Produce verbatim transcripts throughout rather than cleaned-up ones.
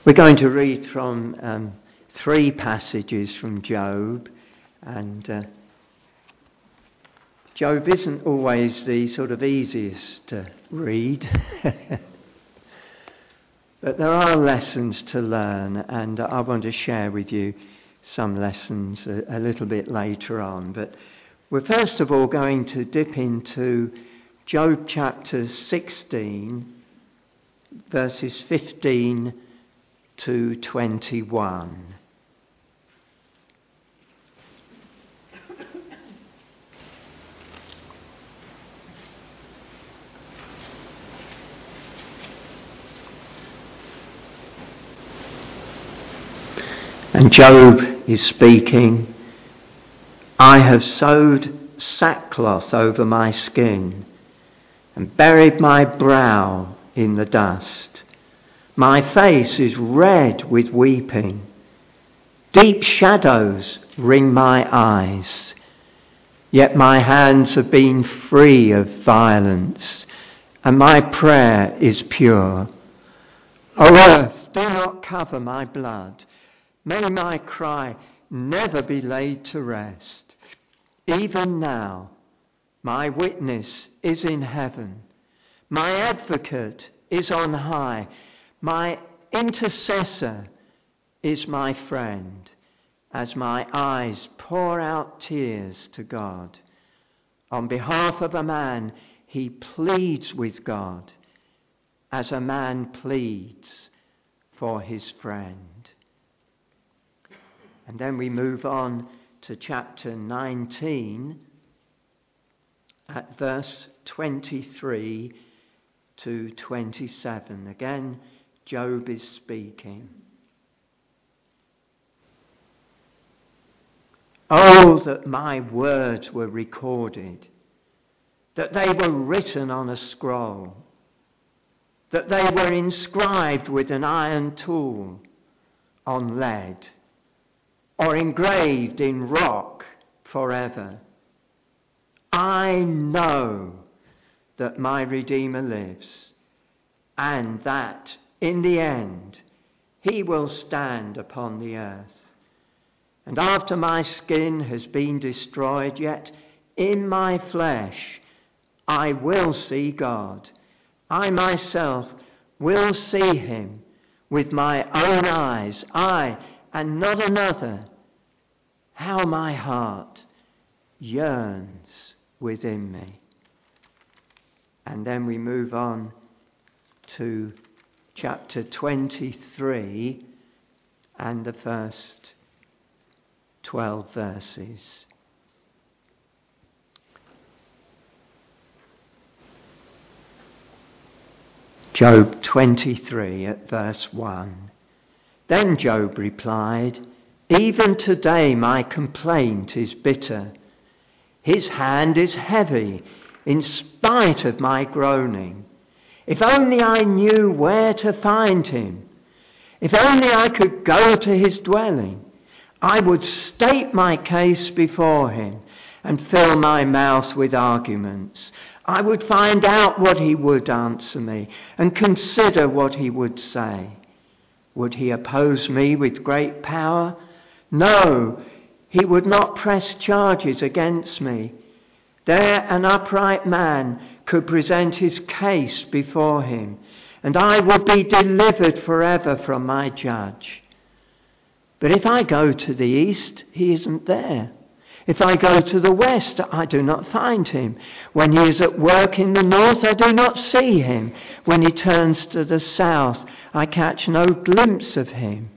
We're going to read from um, three passages from Job, and uh, Job isn't always the sort of easiest to read, but there are lessons to learn, and I want to share with you some lessons a, a little bit later on. But we're first of all going to dip into Job chapter sixteen, verses fifteen to twenty-one. And Job is speaking, "I have sewed sackcloth over my skin and buried my brow in the dust. My face is red with weeping. Deep shadows ring my eyes. Yet my hands have been free of violence, and my prayer is pure. O earth, do not cover my blood. May my cry never be laid to rest. Even now, my witness is in heaven. My advocate is on high. My intercessor is my friend, as my eyes pour out tears to God. On behalf of a man, he pleads with God, as a man pleads for his friend." And then we move on to chapter nineteen, at verse twenty-three to twenty-seven. Again, Job is speaking. "Oh, that my words were recorded, that they were written on a scroll, that they were inscribed with an iron tool on lead, or engraved in rock forever. I know that my Redeemer lives, and that in the end he will stand upon the earth. And after my skin has been destroyed, yet in my flesh I will see God. I myself will see him with my own eyes, I and not another. How my heart yearns within me." And then we move on to chapter twenty-three and the first twelve verses. Job twenty-three at verse one. "Then Job replied, 'Even today my complaint is bitter. His hand is heavy in spite of my groaning. If only I knew where to find him. If only I could go to his dwelling, I would state my case before him and fill my mouth with arguments. I would find out what he would answer me and consider what he would say. Would he oppose me with great power? No, he would not press charges against me. There an upright man could present his case before him, and I would be delivered forever from my judge. But if I go to the east, he isn't there. If I go to the west, I do not find him. When he is at work in the north, I do not see him. When he turns to the south, I catch no glimpse of him.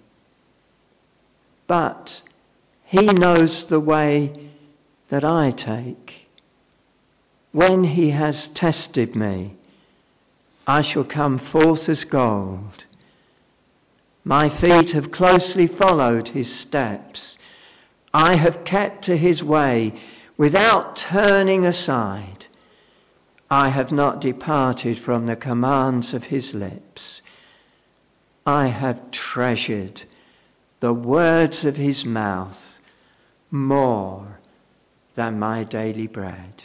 But he knows the way that I take. When he has tested me, I shall come forth as gold. My feet have closely followed his steps. I have kept to his way without turning aside. I have not departed from the commands of his lips. I have treasured the words of his mouth more than my daily bread."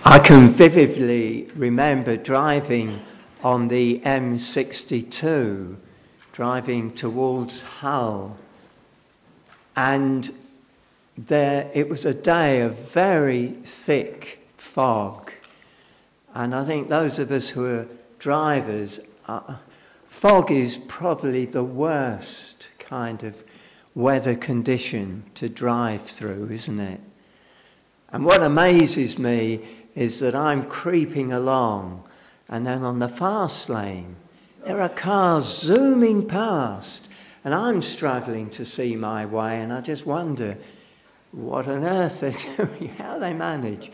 I can vividly remember driving on the M sixty-two, driving towards Hull, and there it was a day of very thick fog, and I think those of us who are drivers, uh, fog is probably the worst kind of weather condition to drive through, isn't it? And what amazes me is that I'm creeping along, and then on the fast lane there are cars zooming past, and I'm struggling to see my way, and I just wonder what on earth they're doing, how they manage.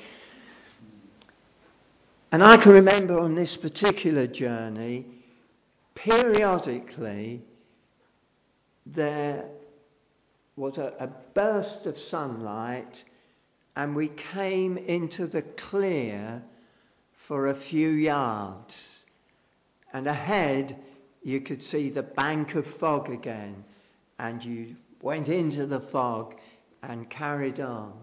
And I can remember on this particular journey, periodically there was a, a burst of sunlight, and we came into the clear for a few yards. And ahead, you could see the bank of fog again, and you went into the fog and carried on.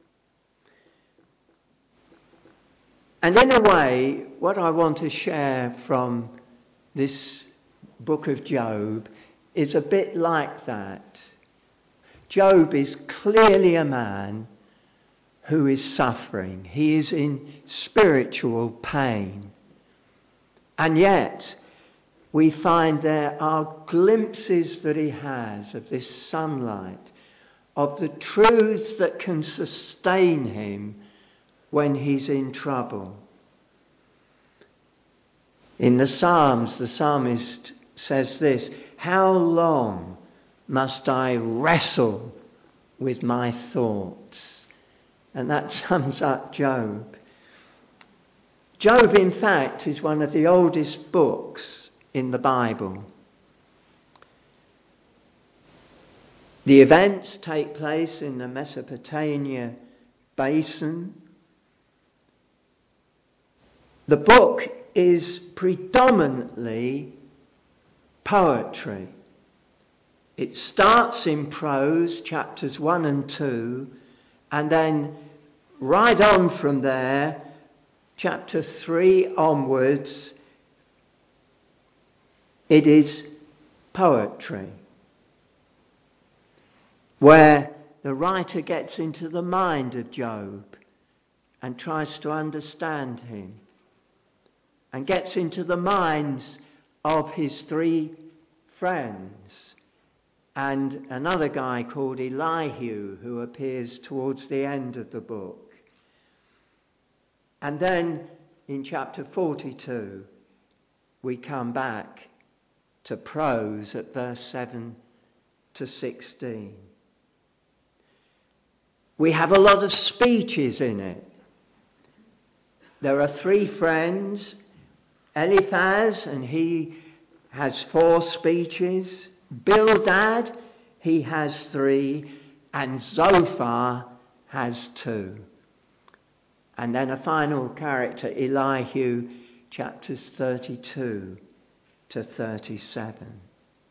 And in a way, what I want to share from this book of Job is a bit like that. Job is clearly a man who is suffering. He is in spiritual pain. And yet, we find there are glimpses that he has of this sunlight, of the truths that can sustain him when he's in trouble. In the Psalms, the psalmist says this: "How long must I wrestle with my thoughts?" And that sums up Job. Job, in fact, is one of the oldest books in the Bible. The events take place in the Mesopotamia basin. The book is predominantly poetry. It starts in prose, chapters one and two, and then right on from there, chapter three onwards, it is poetry, where the writer gets into the mind of Job and tries to understand him, and gets into the minds of his three friends, and another guy called Elihu, who appears towards the end of the book. And then in chapter forty-two, we come back to prose at verse seven to sixteen. We have a lot of speeches in it. There are three friends, Eliphaz, and he has four speeches. Bildad, he has three, and Zophar has two. And then a final character, Elihu, chapters thirty-two to thirty-seven.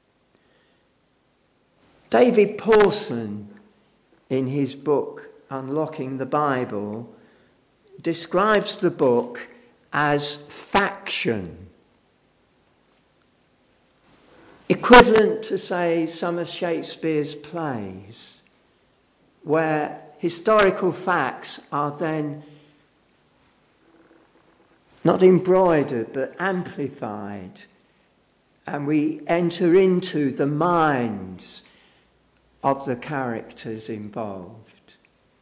David Pawson, in his book Unlocking the Bible, describes the book as faction. Equivalent to, say, some of Shakespeare's plays, where historical facts are then not embroidered but amplified, and we enter into the minds of the characters involved.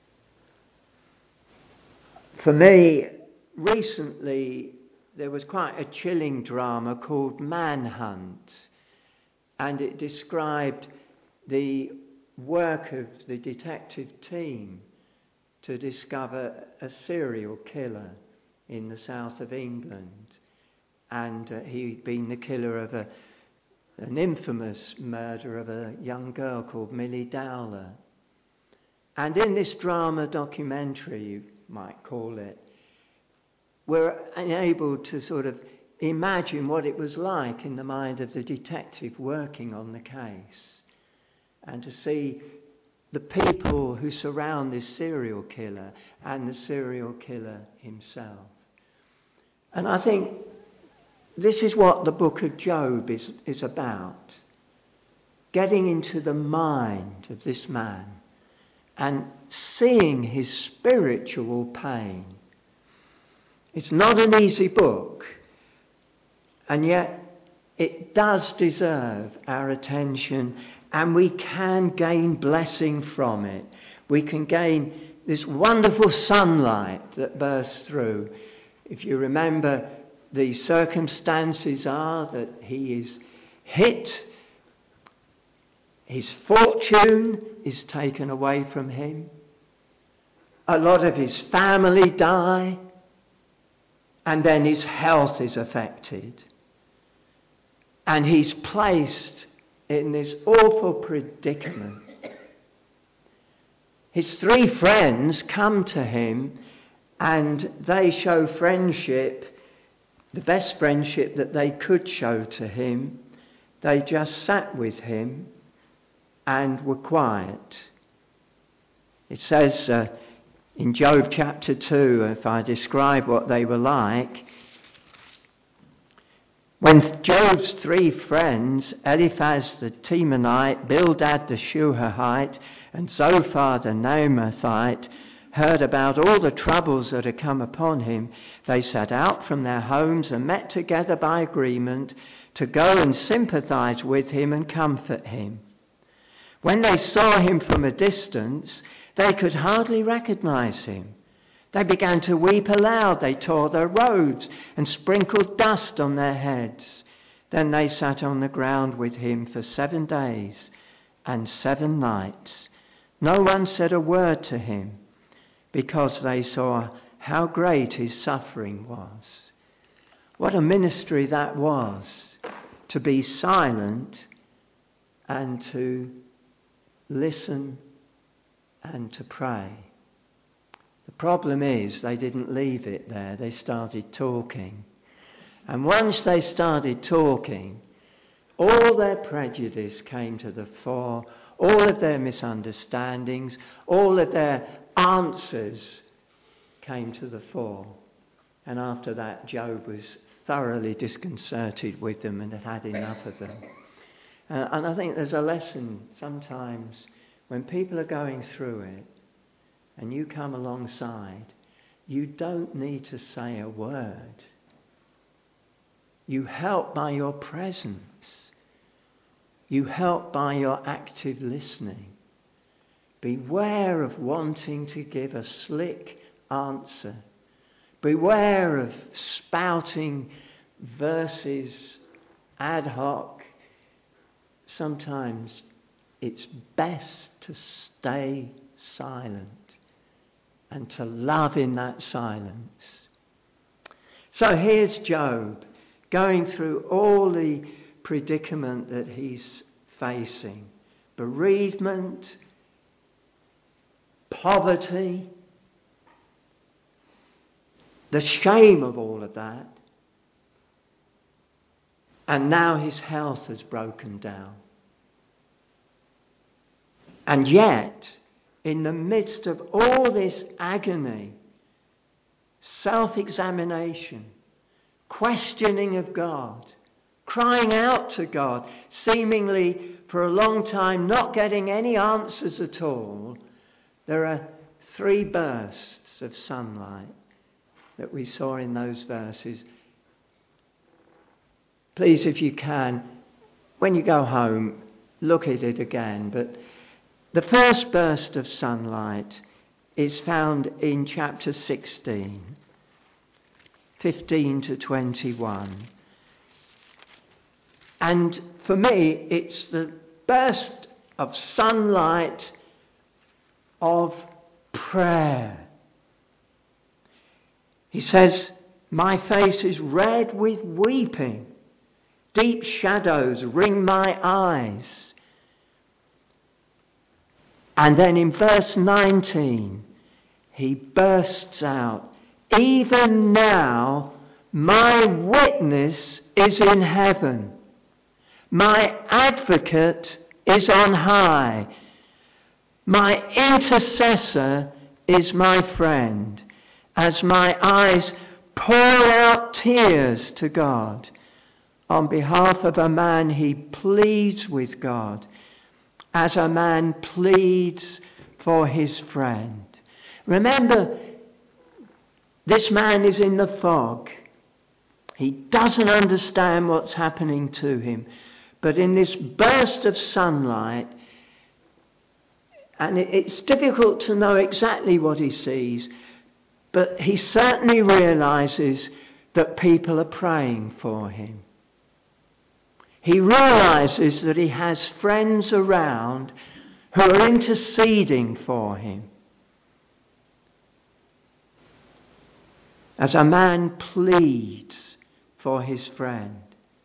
For me, recently there was quite a chilling drama called Manhunt, and it described the work of the detective team to discover a serial killer in the south of England. And uh, he'd been the killer of a, an infamous murder of a young girl called Millie Dowler. And in this drama documentary, you might call it, we're enabled to sort of imagine what it was like in the mind of the detective working on the case, and to see the people who surround this serial killer and the serial killer himself. And I think this is what the book of Job is, is about. Getting into the mind of this man and seeing his spiritual pain. It's not an easy book, and yet it does deserve our attention, and we can gain blessing from it. We can gain this wonderful sunlight that bursts through. If you remember, the circumstances are that he is hit, his fortune is taken away from him, a lot of his family die, and then his health is affected. And he's placed in this awful predicament. His three friends come to him and they show friendship, the best friendship that they could show to him. They just sat with him and were quiet. It says uh, in Job chapter two, if I describe what they were like, when Job's three friends, Eliphaz the Temanite, Bildad the Shuhite, and Zophar the Naamathite, heard about all the troubles that had come upon him, they set out from their homes and met together by agreement to go and sympathize with him and comfort him. When they saw him from a distance, they could hardly recognize him. They began to weep aloud. They tore their robes and sprinkled dust on their heads. Then they sat on the ground with him for seven days and seven nights. No one said a word to him because they saw how great his suffering was. What a ministry that was, to be silent and to listen and to pray. The problem is they didn't leave it there. They started talking. And once they started talking, all their prejudice came to the fore, all of their misunderstandings, all of their answers came to the fore. And after that, Job was thoroughly disconcerted with them and had had enough of them. Uh, and I think there's a lesson sometimes when people are going through it, and you come alongside, you don't need to say a word. You help by your presence. You help by your active listening. Beware of wanting to give a slick answer. Beware of spouting verses ad hoc. Sometimes it's best to stay silent and to love in that silence. So here's Job going through all the predicament that he's facing. Bereavement, poverty, the shame of all of that. And now his health has broken down. And yet, in the midst of all this agony, self-examination, questioning of God, crying out to God, seemingly for a long time not getting any answers at all, there are three bursts of sunlight that we saw in those verses. Please, if you can, when you go home, look at it again. But the first burst of sunlight is found in chapter sixteen, fifteen to twenty-one. And for me, it's the burst of sunlight of prayer. He says, "My face is red with weeping. Deep shadows ring my eyes." And then in verse nineteen, he bursts out, "Even now my witness is in heaven. My advocate is on high." My intercessor is my friend, as my eyes pour out tears to God. On behalf of a man, he pleads with God, as a man pleads for his friend. Remember, this man is in the fog. He doesn't understand what's happening to him. But in this burst of sunlight, and it's difficult to know exactly what he sees, but he certainly realizes that people are praying for him. He realizes that he has friends around who are interceding for him. As a man pleads for his friend.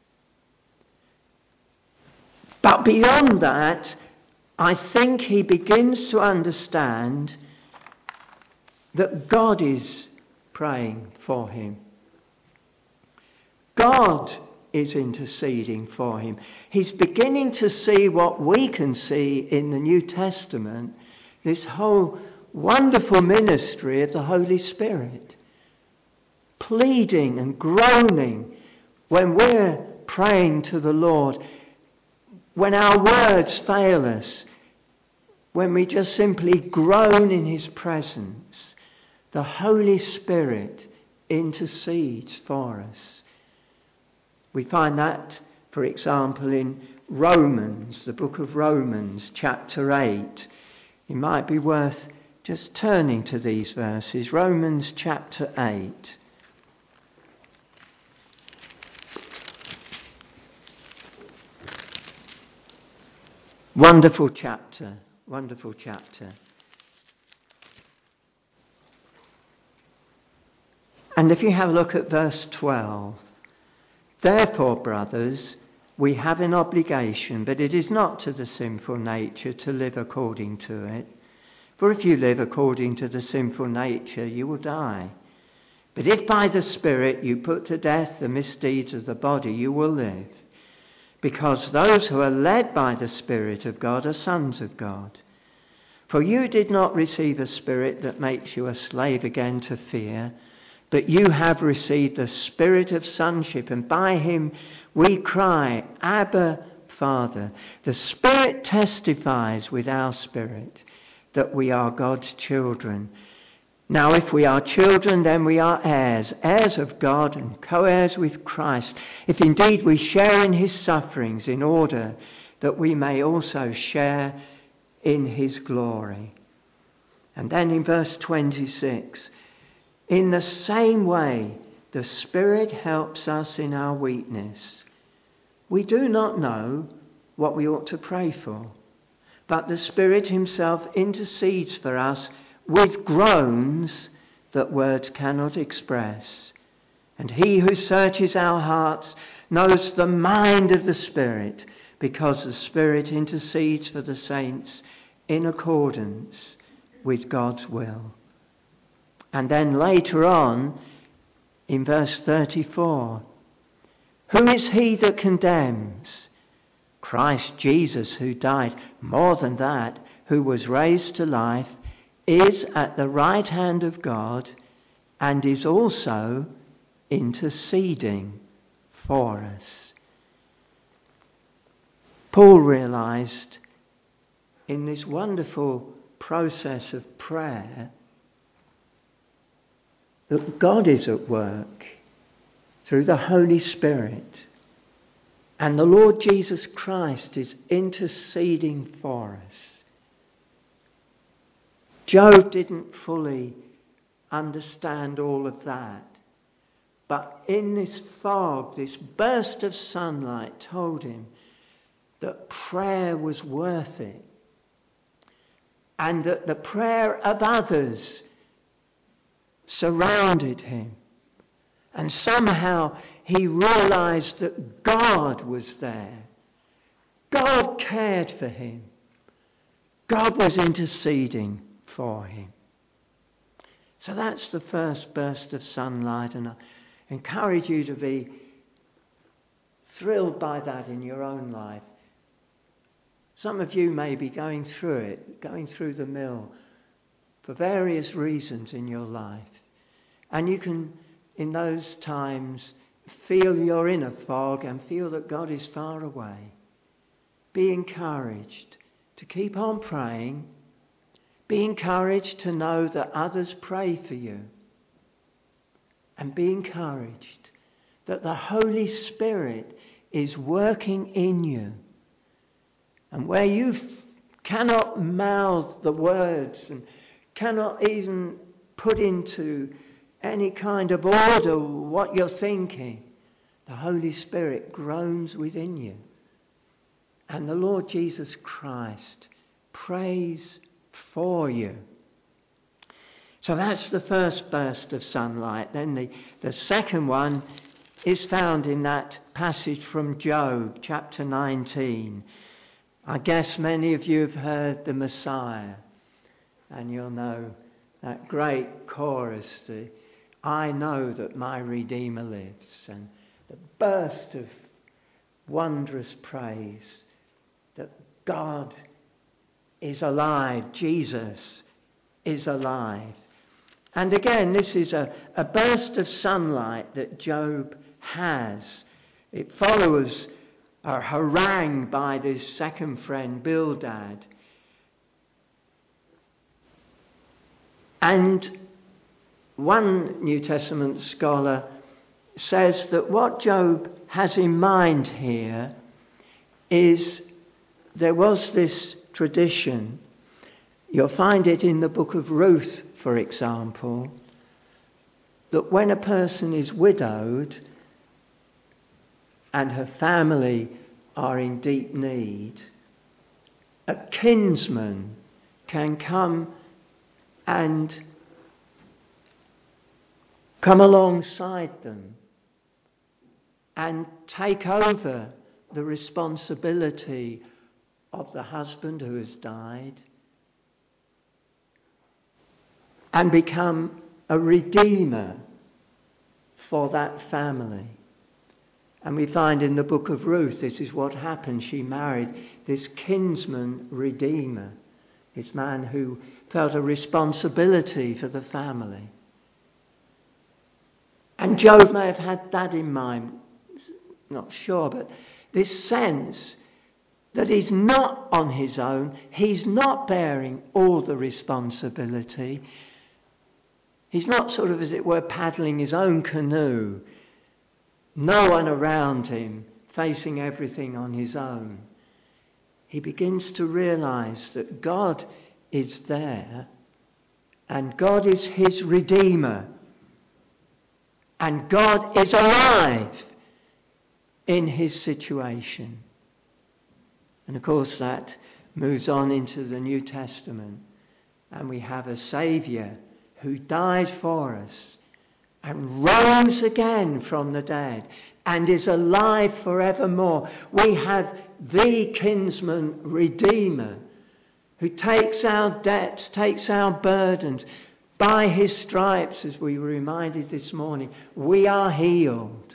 But beyond that, I think he begins to understand that God is praying for him. God is interceding for him. He's beginning to see what we can see in the New Testament, this whole wonderful ministry of the Holy Spirit. Pleading and groaning when we're praying to the Lord, when our words fail us, when we just simply groan in his presence, the Holy Spirit intercedes for us. We find that, for example, in Romans, the book of Romans, chapter eight. It might be worth just turning to these verses. Romans chapter eight. Wonderful chapter, wonderful chapter. And if you have a look at verse twelve, therefore, brothers, we have an obligation, but it is not to the sinful nature to live according to it. For if you live according to the sinful nature, you will die. But if by the Spirit you put to death the misdeeds of the body, you will live. Because those who are led by the Spirit of God are sons of God. For you did not receive a spirit that makes you a slave again to fear, but you have received the Spirit of sonship, and by him we cry, Abba, Father. The Spirit testifies with our spirit that we are God's children. Now, if we are children, then we are heirs, heirs of God and co-heirs with Christ, if indeed we share in his sufferings, in order that we may also share in his glory. And then in verse twenty-six, in the same way, the Spirit helps us in our weakness. We do not know what we ought to pray for, but the Spirit himself intercedes for us with groans that words cannot express. And he who searches our hearts knows the mind of the Spirit, because the Spirit intercedes for the saints in accordance with God's will. And then later on, in verse thirty-four, who is he that condemns? Christ Jesus, who died, more than that, who was raised to life, is at the right hand of God and is also interceding for us. Paul realized in this wonderful process of prayer that God is at work through the Holy Spirit, and the Lord Jesus Christ is interceding for us. Job didn't fully understand all of that, but in this fog, this burst of sunlight told him that prayer was worth it, and that the prayer of others surrounded him. And somehow he realized that God was there. God cared for him. God was interceding for him. So that's the first burst of sunlight, and I encourage you to be thrilled by that in your own life. Some of you may be going through it, going through the mill for various reasons in your life. And you can, in those times, feel you're in a fog and feel that God is far away. Be encouraged to keep on praying. Be encouraged to know that others pray for you. And be encouraged that the Holy Spirit is working in you. And where you cannot mouth the words and cannot even put into any kind of order what you're thinking, the Holy Spirit groans within you. And the Lord Jesus Christ prays for you. So that's the first burst of sunlight. Then the, the second one is found in that passage from Job, chapter nineteen. I guess many of you have heard the Messiah, and you'll know that great chorus, the I know that my Redeemer lives, and the burst of wondrous praise that God is alive, Jesus is alive. And again, this is a, a burst of sunlight that Job has. It follows a harangue by this second friend, Bildad. And one New Testament scholar says that what Job has in mind here is there was this tradition. You'll find it in the book of Ruth, for example, that when a person is widowed and her family are in deep need, a kinsman can come and come alongside them and take over the responsibility of the husband who has died and become a redeemer for that family. And we find in the book of Ruth, this is what happened. She married this kinsman redeemer, this man who felt a responsibility for the family. And Job may have had that in mind, not sure, but this sense that he's not on his own, he's not bearing all the responsibility. He's not sort of, as it were, paddling his own canoe. No one around him, facing everything on his own. He begins to realize that God is there and God is his Redeemer. And God is alive in his situation. And of course that moves on into the New Testament. And we have a Saviour who died for us and rose again from the dead and is alive forevermore. We have the kinsman redeemer who takes our debts, takes our burdens. By his stripes, as we were reminded this morning, we are healed.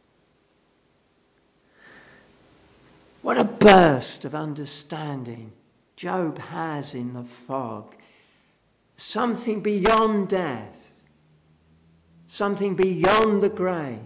What a burst of understanding Job has in the fog. Something beyond death. Something beyond the grave.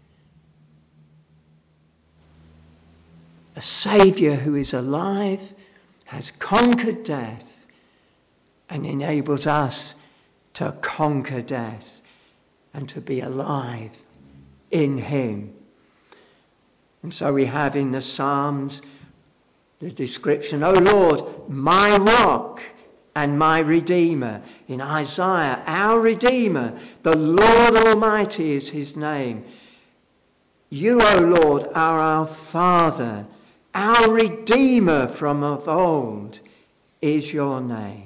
A Saviour who is alive, has conquered death, and enables us to conquer death and to be alive in him. And so we have in the Psalms the description, O Lord, my rock and my Redeemer. In Isaiah, our Redeemer, the Lord Almighty is his name. You, O Lord, are our Father. Our Redeemer from of old is your name.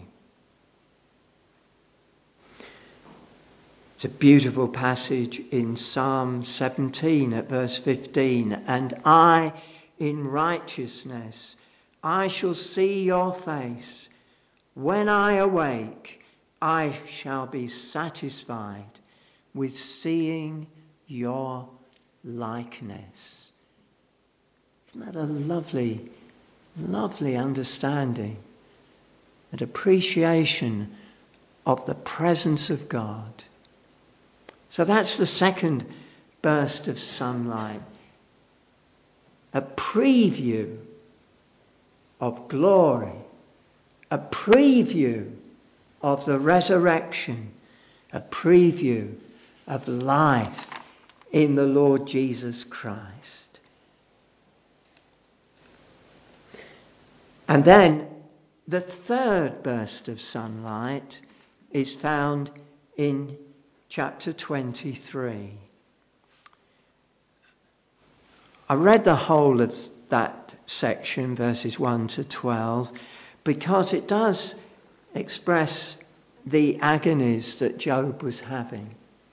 It's a beautiful passage in Psalm seventeen at verse fifteen. And I, in righteousness, I shall see your face. When I awake, I shall be satisfied with seeing your likeness. Isn't that a lovely, lovely understanding and appreciation of the presence of God. So that's the second burst of sunlight. A preview of glory. A preview of the resurrection. A preview of life in the Lord Jesus Christ. And then the third burst of sunlight is found in chapter twenty-three. I read the whole of that section, verses one to twelve, because it does express the agonies that Job was having.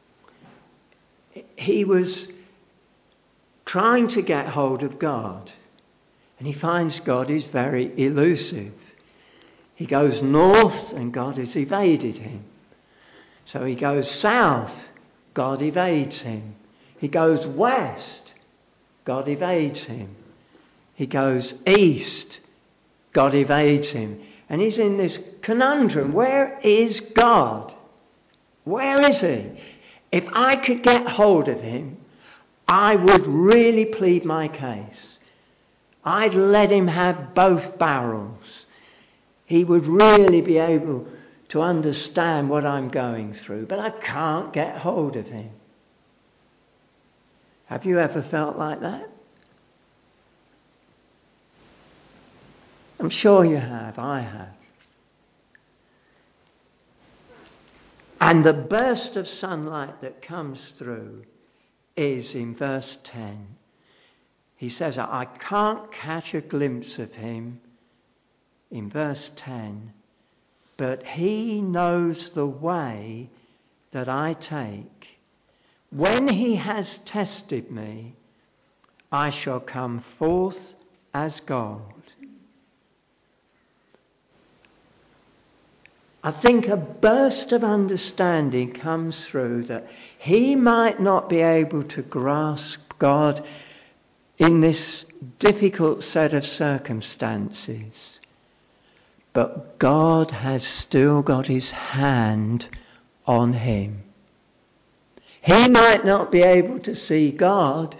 He was trying to get hold of God, and he finds God is very elusive. He goes north and God has evaded him. So he goes south, God evades him. He goes west, God evades him. He goes east, God evades him. And he's in this conundrum. Where is God? Where is he? If I could get hold of him, I would really plead my case. I'd let him have both barrels. He would really be able to understand what I'm going through, but I can't get hold of him. Have you ever felt like that? I'm sure you have. I have. And the burst of sunlight that comes through is in verse ten. He says, I can't catch a glimpse of him in verse ten, but he knows the way that I take. When he has tested me, I shall come forth as gold. I think a burst of understanding comes through that he might not be able to grasp God in this difficult set of circumstances, but God has still got his hand on him. He might not be able to see God,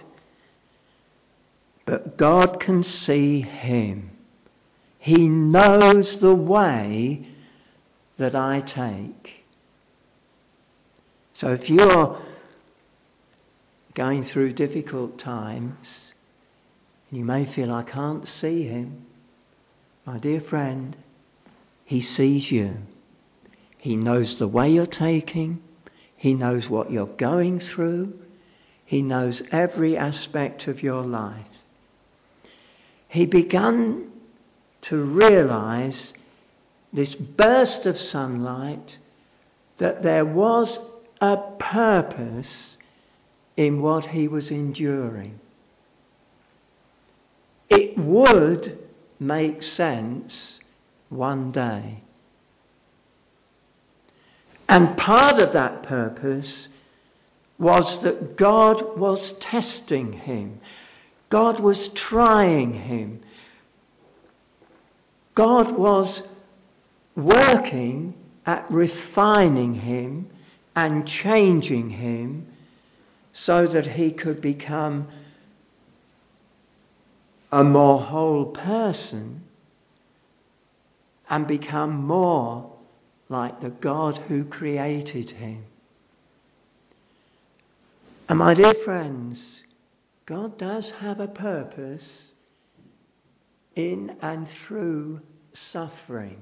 but God can see him. He knows the way that I take. So if you're going through difficult times, you may feel, I can't see him. My dear friend, he sees you. He knows the way you're taking. He knows what you're going through. He knows every aspect of your life. He began to realize this burst of sunlight, that there was a purpose in what he was enduring. It would make sense one day. And part of that purpose was that God was testing him. God was trying him. God was working at refining him and changing him so that he could become a more whole person and become more like the God who created him. And my dear friends, God does have a purpose in and through suffering.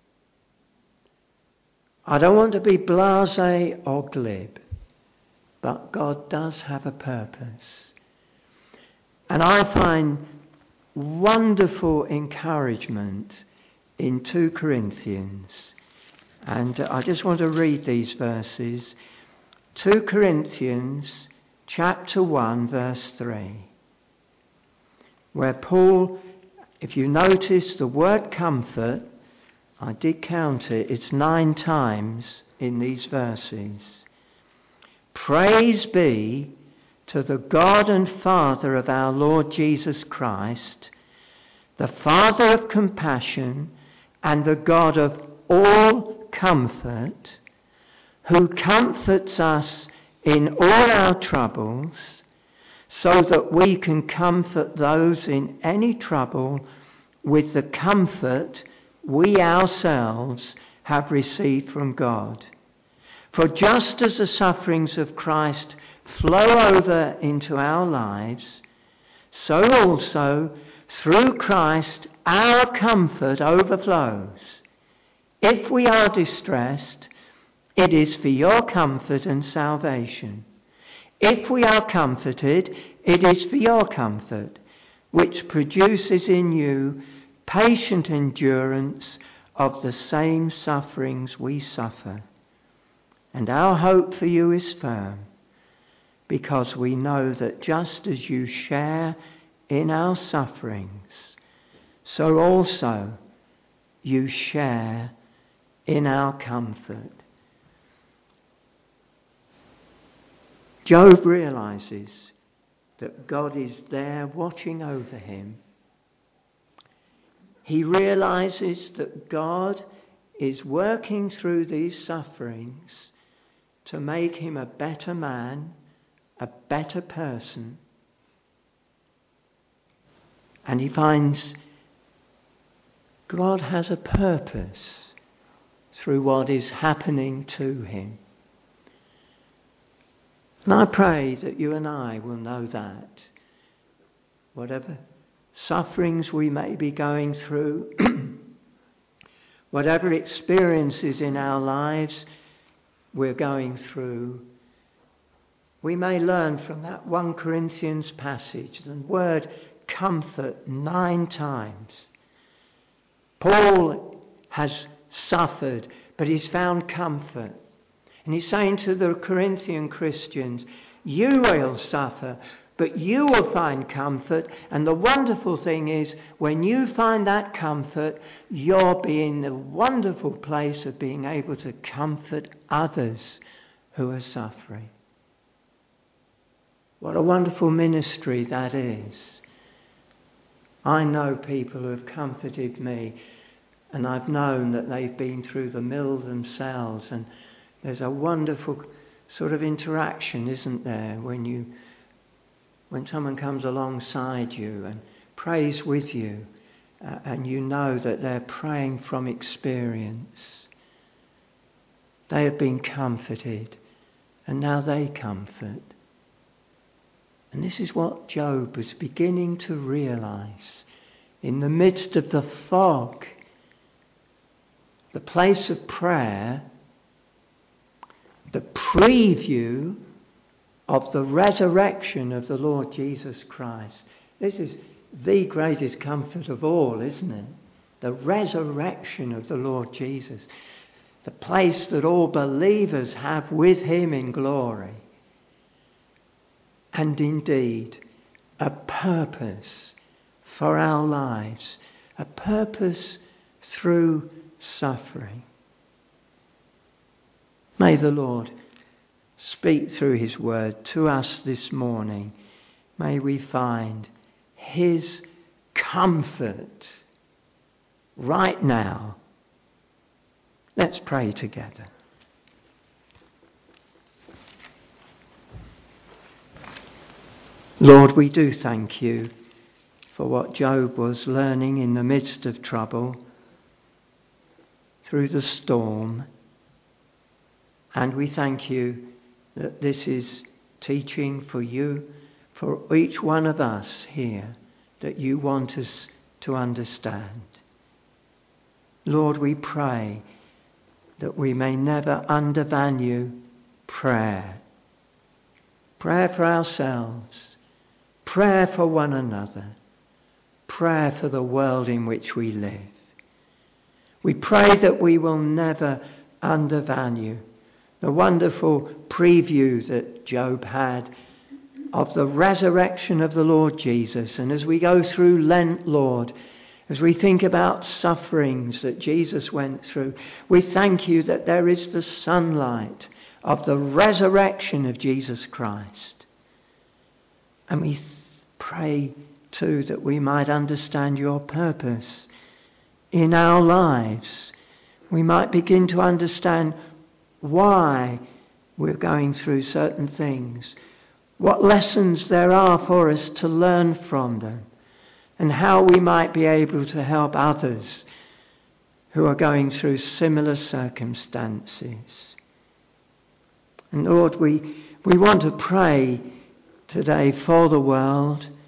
I don't want to be blasé or glib, but God does have a purpose. And I find wonderful encouragement in two Corinthians. And I just want to read these verses. two Corinthians chapter one verse three. Where Paul, if you notice the word comfort, I did count it, it's nine times in these verses. Praise be to the God and Father of our Lord Jesus Christ, the Father of compassion and the God of all comfort, who comforts us in all our troubles, so that we can comfort those in any trouble with the comfort we ourselves have received from God. For just as the sufferings of Christ flow over into our lives, so also through Christ our comfort overflows. If we are distressed, it is for your comfort and salvation. If we are comforted, it is for your comfort, which produces in you patient endurance of the same sufferings we suffer. And our hope for you is firm, because we know that just as you share in our sufferings, so also you share in our comfort. Job realizes that God is there watching over him. He realizes that God is working through these sufferings to make him a better man, a better person. And he finds God has a purpose through what is happening to him. And I pray that you and I will know that. Whatever sufferings we may be going through, whatever experiences in our lives we're going through, we may learn from that First Corinthians passage, the word comfort nine times. Paul has suffered, but he's found comfort. And he's saying to the Corinthian Christians, you will suffer, but you will find comfort. And the wonderful thing is, when you find that comfort, you'll be in the wonderful place of being able to comfort others who are suffering. What a wonderful ministry that is. I know people who have comforted me, and I've known that they've been through the mill themselves, and there's a wonderful sort of interaction, isn't there, when you, when someone comes alongside you and prays with you, uh, and you know that they're praying from experience. They have been comforted, and now they comfort. And this is what Job was beginning to realize. In the midst of the fog, the place of prayer, the preview of the resurrection of the Lord Jesus Christ. This is the greatest comfort of all, isn't it? The resurrection of the Lord Jesus. The place that all believers have with him in glory. And indeed, a purpose for our lives. A purpose through suffering. May the Lord speak through his word to us this morning. May we find his comfort right now. Let's pray together. Lord, we do thank you for what Job was learning in the midst of trouble, through the storm. And we thank you that this is teaching for you, for each one of us here, that you want us to understand. Lord, we pray that we may never undervalue prayer. Prayer for ourselves, prayer for one another, prayer for the world in which we live. We pray that we will never undervalue the wonderful preview that Job had of the resurrection of the Lord Jesus. And as we go through Lent, Lord, as we think about sufferings that Jesus went through, we thank you that there is the sunlight of the resurrection of Jesus Christ. And we pray too, that we might understand your purpose in our lives. We might begin to understand why we're going through certain things, what lessons there are for us to learn from them, and how we might be able to help others who are going through similar circumstances. And Lord, we, we want to pray today for the world,